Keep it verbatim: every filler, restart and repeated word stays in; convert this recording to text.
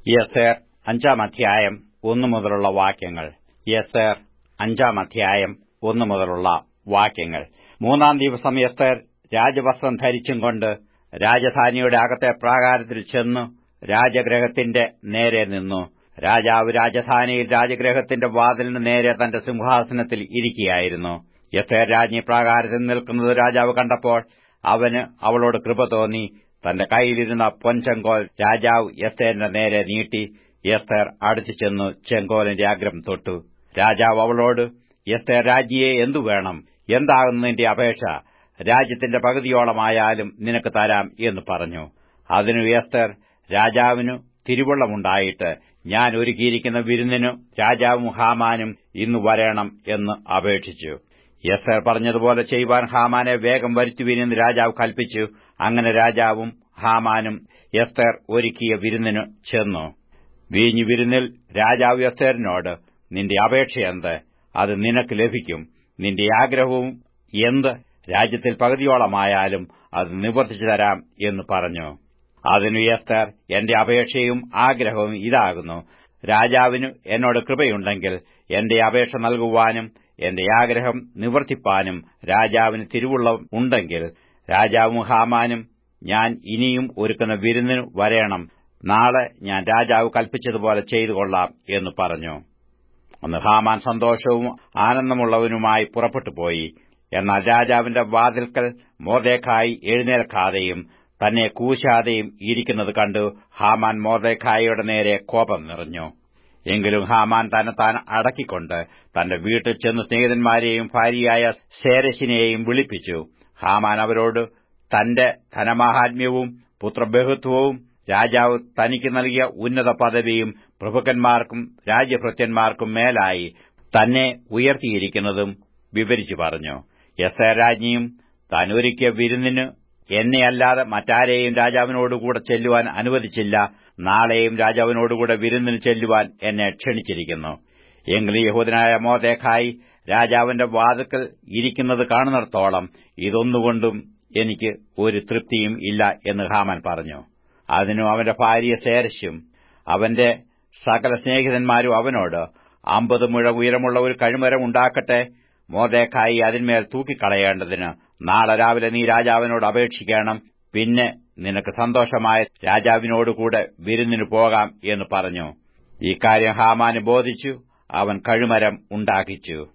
എസ്തേർ അഞ്ചാം അധ്യായം ഒന്നു മുതലുള്ള വാക്യങ്ങൾ. എസ്തേർ അഞ്ചാം അധ്യായം ഒന്നു മുതലുള്ള വാക്യങ്ങൾ. മൂന്നാം ദിവസം എസ്തേർ രാജവസ്ത്രം ധരിച്ചും കൊണ്ട് രാജധാനിയുടെ അകത്തെ പ്രാകാരത്തിൽ ചെന്നു രാജഗൃഹത്തിന്റെ നേരെ നിന്നു. രാജാവ് രാജധാനിയിൽ രാജഗൃഹത്തിന്റെ വാതിലിന് നേരെ തന്റെ സിംഹാസനത്തിൽ ഇരിക്കുകയായിരുന്നു. എസ്തേർ രാജ്ഞി പ്രാകാരത്തിൽ നിൽക്കുന്നത് രാജാവ് കണ്ടപ്പോൾ അവന് അവളോട് കൃപ തോന്നി. തന്റെ കൈയിലിരുന്ന പൊൻചെങ്കോൽ രാജാവ് എസ്തേരിന്റെ നേരെ നീട്ടി. എസ്തേർ അടുത്തു ചെന്നു ചെങ്കോലിന്റെ അഗ്രം തൊട്ടു. രാജാവ് അവളോട്, എസ്തേർ രാജ്ഞിയെ എന്തു വേണം? എന്താകുന്നു നിന്റെ അപേക്ഷ? രാജ്യത്തിന്റെ പകുതിയോളമായാലും നിനക്ക് തരാം എന്ന് പറഞ്ഞു. അതിനു എസ്തേർ, രാജാവിനു തിരുവുള്ളമുണ്ടായിട്ട് ഞാൻ ഒരുക്കിയിരിക്കുന്ന വിരുന്നിനു രാജാവും ഹാമാനും ഇന്നു വരേണം എന്ന് അപേക്ഷിച്ചു. എസ്തേർ പറഞ്ഞതുപോലെ ചെയ്യുവാൻ ഹാമാനെ വേഗം വരുത്തുവിനെന്ന് രാജാവ് കൽപ്പിച്ചു. അങ്ങനെ രാജാവും ഹാമാനും എസ്തേർ ഒരുക്കിയ വിരുന്നിനു ചെന്നു. വീഞ്ഞു വിരുന്നിൽ രാജാവ് എസ്തേരിനോട്, നിന്റെ അപേക്ഷ എന്ത്? അത് നിനക്ക് ലഭിക്കും. നിന്റെ ആഗ്രഹവും എന്ത്? രാജ്യത്തിൽ പകുതിയോളമായാലും അത് നിവർത്തിച്ചു തരാം എന്ന് പറഞ്ഞു. അതിനു എസ്തേർ, എന്റെ അപേക്ഷയും ആഗ്രഹവും ഇതാകുന്നു. രാജാവിനു എന്നോട് കൃപയുണ്ടെങ്കിൽ എന്റെ അപേക്ഷ നൽകുവാനും എന്റെ ആഗ്രഹം നിവർത്തിപ്പാനും രാജാവിന് തിരുവുള്ളം ഉണ്ടെങ്കിൽ രാജാവും ഹാമാനും ഞാൻ ഇനിയും ഒരുക്കുന്ന വിരുന്നിനു വരേണം. നാളെ ഞാൻ രാജാവ് കൽപ്പിച്ചതുപോലെ ചെയ്തുകൊള്ളാം എന്ന് പറഞ്ഞു. അന്ന് ഹാമാൻ സന്തോഷവും ആനന്ദമുള്ളവനുമായി പുറപ്പെട്ടുപോയി. എന്നാൽ രാജാവിന്റെ വാതിൽക്കൽ മൊർദെഖായി എഴുന്നേൽക്കാതെയും തന്നെ കൂശാതെയും ഇരിക്കുന്നത് കണ്ടു ഹാമാൻ മൊർദെഖായിയുടെ നേരെ കോപം നിറഞ്ഞു. എങ്കിലും ഹാമാൻ തന്നെത്താൻ അടക്കിക്കൊണ്ട് തന്റെ വീട്ടിൽ ചെന്ന് സ്നേഹിതന്മാരെയും ഭാര്യയായ സേരെശിനെയും വിളിപ്പിച്ചു. ഹാമാൻ അവരോട് തന്റെ ധനമാഹാത്മ്യവും പുത്രബഹുത്വവും രാജാവ് തനിക്ക് നൽകിയ ഉന്നത പദവിയും പ്രഭുക്കന്മാർക്കും രാജ്യഭൃത്യന്മാർക്കും മേലായി തന്നെ ഉയർത്തിയിരിക്കുന്നതും വിവരിച്ചു പറഞ്ഞു. എസ്തേർ രാജ്ഞിയും താൻ ഒരുക്കിയ വിരുന്നിന് എന്നെയല്ലാതെ മറ്റാരെയും രാജാവിനോടുകൂടെ ചെല്ലുവാൻ അനുവദിച്ചില്ല. നാളെയും രാജാവിനോടുകൂടെ വിരുന്നിന് ചെല്ലുവാൻ എന്നെ ക്ഷണിച്ചിരിക്കുന്നു. എങ്കിലും യഹൂദനായ മൊർദെഖായി രാജാവിന്റെ വാതിൽക്കൽ ഇരിക്കുന്നത് കാണുന്നിടത്തോളം ഇതൊന്നുകൊണ്ടും എനിക്ക് ഒരു തൃപ്തിയും ഇല്ല എന്ന് ഹാമാൻ പറഞ്ഞു. അതിനും അവന്റെ ഭാര്യ സേരെശും അവന്റെ സകല സ്നേഹിതന്മാരും അവനോട്, അമ്പത് മുഴ ഉയരമുള്ള ഒരു കഴുമരം ഉണ്ടാക്കട്ടെ, മൊർദെഖായി അതിന്മേൽ തൂക്കിക്കളയേണ്ടതിന് നാളെ രാവിലെ നീ രാജാവിനോട് അപേക്ഷിക്കണം. പിന്നെ നിനക്ക് സന്തോഷമായ രാജാവിനോടുകൂടെ വിരുന്നിനു പോകാം എന്ന് പറഞ്ഞു. ഈ കാര്യം ഹാമാന് ബോധിച്ചു. അവൻ കഴുമരം ഉണ്ടാക്കിച്ചു.